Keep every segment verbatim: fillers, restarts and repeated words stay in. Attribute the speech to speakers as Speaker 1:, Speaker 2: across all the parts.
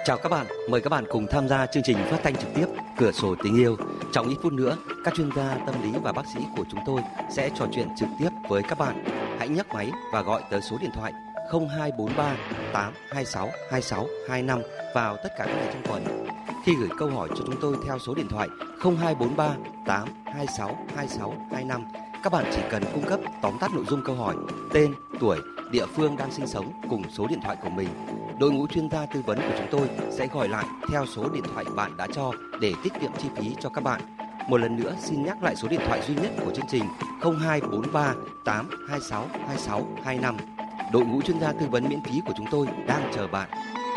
Speaker 1: Chào các bạn, mời các bạn cùng tham gia chương trình phát thanh trực tiếp Cửa sổ tình yêu. Trong ít phút nữa, các chuyên gia tâm lý và bác sĩ của chúng tôi sẽ trò chuyện trực tiếp với các bạn. Hãy nhấc máy và gọi tới số điện thoại không hai bốn ba tám hai sáu hai sáu hai năm vào tất cả các ngày trong tuần. Khi gửi câu hỏi cho chúng tôi theo số điện thoại không hai bốn ba tám hai sáu hai sáu hai năm, các bạn chỉ cần cung cấp tóm tắt nội dung câu hỏi, tên, tuổi, địa phương đang sinh sống cùng số điện thoại của mình. Đội ngũ chuyên gia tư vấn của chúng tôi sẽ gọi lại theo số điện thoại bạn đã cho để tiết kiệm chi phí cho các bạn. Một lần nữa xin nhắc lại số điện thoại duy nhất của chương trình không hai bốn ba tám hai sáu hai sáu hai năm. Đội ngũ chuyên gia tư vấn miễn phí của chúng tôi đang chờ bạn.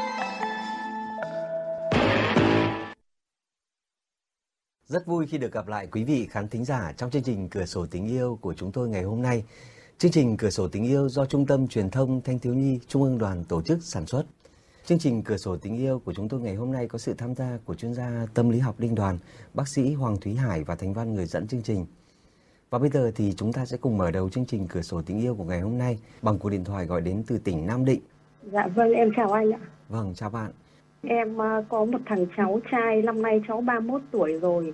Speaker 1: Rất vui khi được gặp lại quý vị khán thính giả trong chương trình Cửa sổ tình yêu của chúng tôi ngày hôm nay. Chương trình Cửa sổ tình yêu do Trung tâm Truyền thông Thanh thiếu nhi Trung ương Đoàn tổ chức sản xuất. Chương trình Cửa sổ tình yêu của chúng tôi ngày hôm nay có sự tham gia của chuyên gia tâm lý học Linh Đoàn, bác sĩ Hoàng Thúy Hải và Thành Văn người dẫn chương trình. Và bây giờ thì chúng ta sẽ cùng mở đầu chương trình Cửa sổ tình yêu của ngày hôm nay bằng cuộc điện thoại gọi đến từ tỉnh Nam Định.
Speaker 2: Dạ vâng, em chào anh ạ.
Speaker 1: Vâng, chào bạn.
Speaker 2: Em có một thằng cháu trai, năm nay cháu ba mươi mốt tuổi rồi.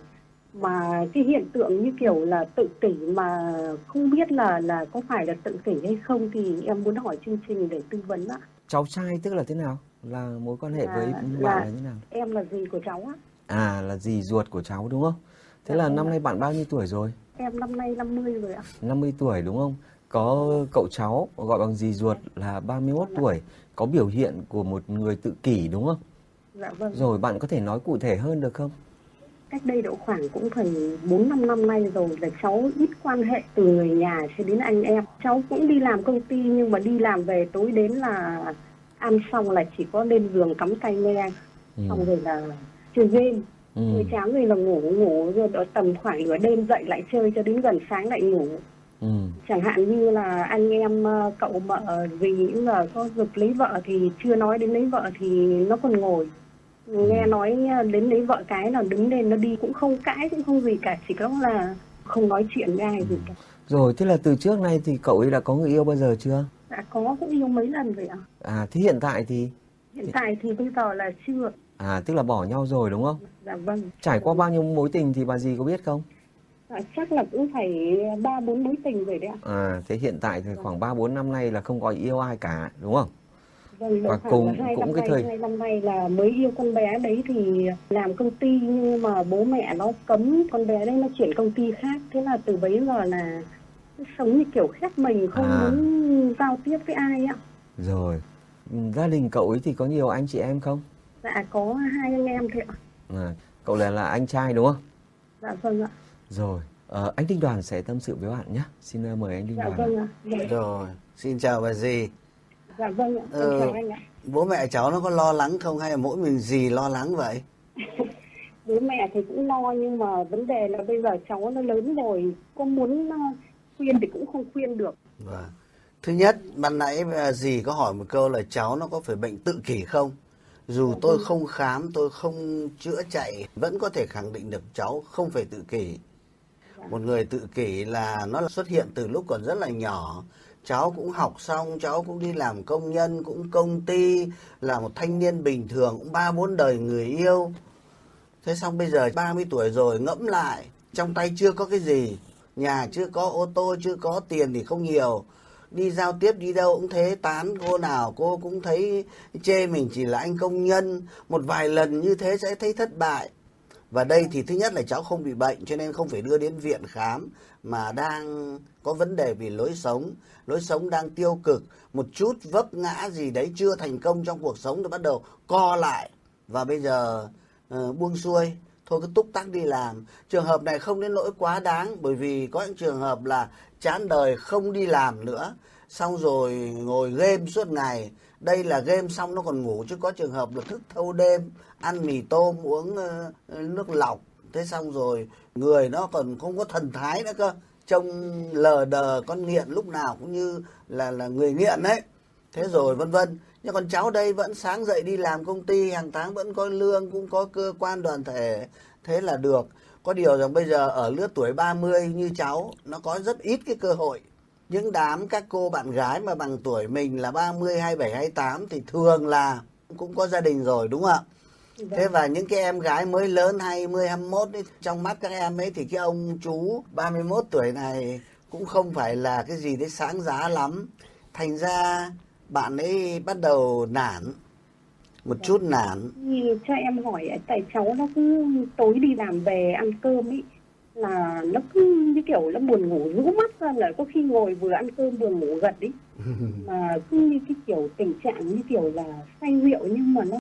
Speaker 2: Mà cái hiện tượng như kiểu là tự kỷ mà không biết là là có phải là tự kỷ hay không thì em muốn hỏi chương trình để tư vấn ạ.
Speaker 1: Cháu trai tức là thế nào? Là mối quan hệ
Speaker 2: là,
Speaker 1: với bạn
Speaker 2: là,
Speaker 1: là thế nào?
Speaker 2: Em là dì của cháu á.
Speaker 1: À, là dì ruột của cháu đúng không? Thế dạ, là năm nay bạn bao nhiêu tuổi rồi?
Speaker 2: Em năm nay năm mươi rồi ạ.
Speaker 1: năm mươi tuổi đúng không? Có cậu cháu gọi bằng dì ruột là ba mươi mốt tuổi, có biểu hiện của một người tự kỷ đúng không?
Speaker 2: Dạ vâng.
Speaker 1: Rồi bạn có thể nói cụ thể hơn được không?
Speaker 2: Cách đây độ khoảng cũng phải bốn năm năm nay rồi là cháu ít quan hệ từ người nhà cho đến anh em. Cháu cũng đi làm công ty nhưng mà đi làm về tối đến là ăn xong là chỉ có lên giường cắm tai nghe, ừ. xong rồi là chơi game, ừ. chơi chán rồi là ngủ, ngủ rồi đó tầm khoảng nửa đêm dậy lại chơi cho đến gần sáng lại ngủ. Ừ. Chẳng hạn như là anh em cậu mợ vì những là có giật lấy vợ thì chưa nói đến lấy vợ thì nó còn ngồi. Nghe ừ. nói đến lấy vợ cái là đứng lên nó đi cũng không cãi cũng không gì cả, chỉ có là không nói chuyện với ai gì cả.
Speaker 1: Rồi, thế là từ trước nay thì cậu ấy đã có người yêu bao giờ chưa?
Speaker 2: Đã có, cũng yêu mấy lần rồi ạ.
Speaker 1: À, thế hiện tại thì?
Speaker 2: Hiện tại thì bây giờ là chưa.
Speaker 1: À, tức là bỏ nhau rồi đúng không?
Speaker 2: Dạ vâng.
Speaker 1: Trải qua bao nhiêu mối tình thì bà dì có biết không?
Speaker 2: À, chắc là cũng phải ba bốn mối tình rồi đấy ạ.
Speaker 1: À, thế hiện tại thì khoảng ba bốn năm nay là không có yêu ai cả đúng không?
Speaker 2: Vâng, và cùng hai cũng năm cái nay, thời hai năm nay là mới yêu con bé đấy thì làm công ty nhưng mà bố mẹ nó cấm con bé đấy nó chuyển công ty khác, thế là từ bấy giờ là sống như kiểu khép mình không à. muốn giao tiếp với ai ạ.
Speaker 1: Rồi, gia đình cậu ấy thì có nhiều anh chị em không?
Speaker 2: Dạ có hai anh em thôi ạ.
Speaker 1: À, cậu là là anh trai đúng không?
Speaker 2: Dạ vâng ạ.
Speaker 1: Rồi, à, anh Linh Đoàn sẽ tâm sự với bạn nhé. Xin mời anh Linh
Speaker 2: dạ,
Speaker 1: Đoàn.
Speaker 2: Vâng ạ. Dạ.
Speaker 3: Rồi, xin chào bà dì.
Speaker 2: Dạ vâng ạ,
Speaker 3: ừ,
Speaker 2: chào anh ạ.
Speaker 3: Bố mẹ cháu nó có lo lắng không hay là mỗi mình dì lo lắng vậy?
Speaker 2: Bố mẹ thì cũng lo nhưng mà vấn đề là bây giờ cháu nó lớn rồi, có muốn khuyên thì cũng không khuyên được.
Speaker 3: Vâng. Thứ nhất, ban nãy dì có hỏi một câu là cháu nó có phải bệnh tự kỷ không? Dù dạ, tôi không khám, tôi không chữa chạy, vẫn có thể khẳng định được cháu không phải tự kỷ. Dạ. Một người tự kỷ là nó xuất hiện từ lúc còn rất là nhỏ. Cháu cũng học xong, cháu cũng đi làm công nhân, cũng công ty, là một thanh niên bình thường, cũng ba bốn đời người yêu. Thế xong bây giờ ba mươi tuổi rồi, ngẫm lại, trong tay chưa có cái gì, nhà chưa có ô tô, chưa có tiền thì không nhiều. Đi giao tiếp đi đâu cũng thế, tán cô nào cô cũng thấy chê mình chỉ là anh công nhân. Một vài lần như thế sẽ thấy thất bại. Và đây thì thứ nhất là cháu không bị bệnh cho nên không phải đưa đến viện khám, mà đang có vấn đề vì lối sống. Lối sống đang tiêu cực, một chút vấp ngã gì đấy chưa thành công trong cuộc sống thì bắt đầu co lại. Và bây giờ uh, buông xuôi, thôi cứ túc tắc đi làm. Trường hợp này không đến nỗi quá đáng, bởi vì có những trường hợp là chán đời không đi làm nữa, xong rồi ngồi game suốt ngày. Đây là game xong nó còn ngủ, chứ có trường hợp là thức thâu đêm, ăn mì tôm, uống uh, nước lọc. Thế xong rồi người nó còn không có thần thái nữa cơ, trông lờ đờ con nghiện, lúc nào cũng như là là người nghiện đấy. Thế rồi vân vân. Nhưng còn cháu đây vẫn sáng dậy đi làm công ty, hàng tháng vẫn có lương, cũng có cơ quan đoàn thể, thế là được. Có điều rằng bây giờ ở lứa tuổi ba mươi như cháu, nó có rất ít cái cơ hội. Những đám các cô bạn gái mà bằng tuổi mình là ba mươi, hai mươi bảy, hai mươi tám thì thường là cũng có gia đình rồi đúng không ạ?
Speaker 2: Vâng.
Speaker 3: Thế và những cái em gái mới lớn hai mươi, hai mươi mốt ấy, trong mắt các em ấy thì cái ông chú ba mươi mốt tuổi này cũng không phải là cái gì đấy sáng giá lắm. Thành ra bạn ấy bắt đầu nản, một chút nản.
Speaker 2: Thì cho em hỏi, tại cháu nó cứ tối đi làm về ăn cơm ấy, là nó cứ như kiểu nó buồn ngủ, rũ mắt ra là có khi ngồi vừa ăn cơm vừa ngủ gật ấy. Mà cứ như cái kiểu tình trạng như kiểu là say rượu nhưng mà nó